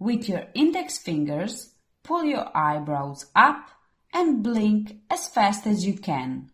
With your index fingers, pull your eyebrows up and blink as fast as you can.